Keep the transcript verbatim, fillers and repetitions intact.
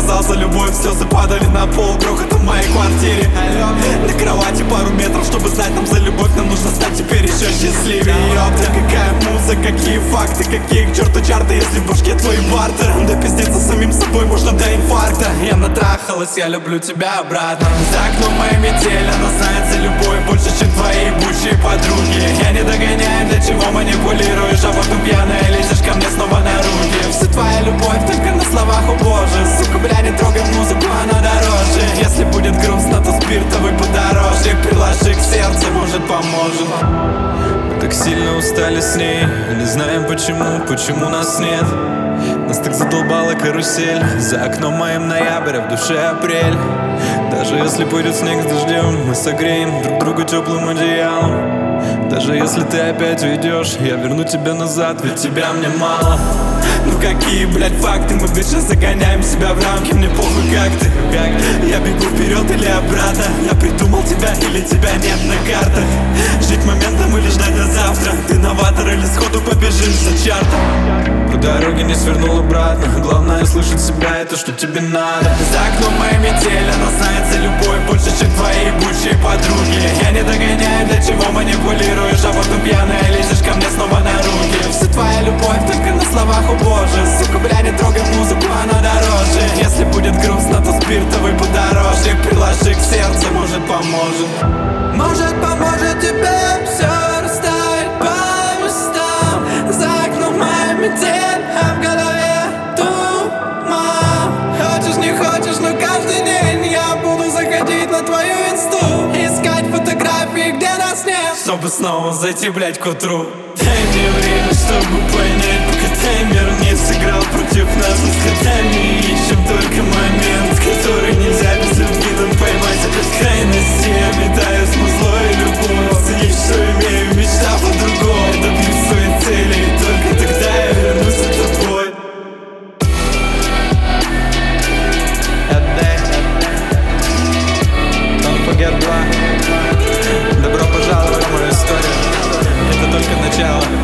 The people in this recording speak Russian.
сказал за любовь, слезы падали на пол, грохот в моей квартире. На кровати пару метров, чтобы знать нам за любовь, нам нужно стать теперь еще счастливее. Ёпта, какая музыка, какие факты, какие к черту чарты, если в башке твой бартер. Да пиздиться самим собой можно до инфаркта. Я натрахалась, я люблю тебя обратно. За окном моей метель, она знает за любовь больше, чем твои бывшие подруги. Я не догоняю, для чего манипулируешь, а потом пьяная лезешь ко мне снова на руки. Вся твоя любовь только на словах, о боже. Сука, бля, не трогай музыку, она дороже. Если будет грустно, то спиртовый подорожник приложи к сердцу, может поможет. Мы так сильно устали с ней, не знаем почему, почему нас нет. Нас так задолбала карусель. За окном моим ноябрь, а в душе апрель. Даже если пойдет снег с дождем, мы согреем друг друга теплым одеялом. Даже если ты опять уйдешь, я верну тебя назад, ведь тебя мне мало. Ну какие, блядь, факты, мы вечно загоняем себя в рамки. Мне похуй, как ты, как я бегу вперед или обратно. Я придумал тебя или тебя нет на картах. Жить моментом или ждать до завтра. Ты новатор или сходу побежишь за чартом. По дороге не свернул обратно. Главное слышать себя, это что тебе надо. За окном моей метель, она знает за любовь больше, чем твои бывшие подруги. Я не догоняю, для чего манипулируешь, а потом пьяная лезешь ко мне снова на руки. Вся твоя любовь только на словах, о боже. Сука, бля, не трогай музыку, она дороже. Если будет грустно, то спиртовый подорожник приложи к сердцу, может поможет. Может поможет тебе все расставить по местам. За окном моя метель, а в голове туман. Хочешь не хочешь, но каждый день я буду заходить на твою инсту, искать фотографии, где нас нет, чтобы снова зайти, блядь, к утру. Дай мне время, чтобы понять, пока таймер не сыграл против нас. Мы с котами ищем только момент, который нельзя без любви нам поймать. А без крайности я метаю смысло и любовь. Ценить, что имею, мечтав о другом. Я добьюсь своей цели, и только тогда я вернусь за тобой. Don't forget why. Добро пожаловать в мою историю. Это только начало.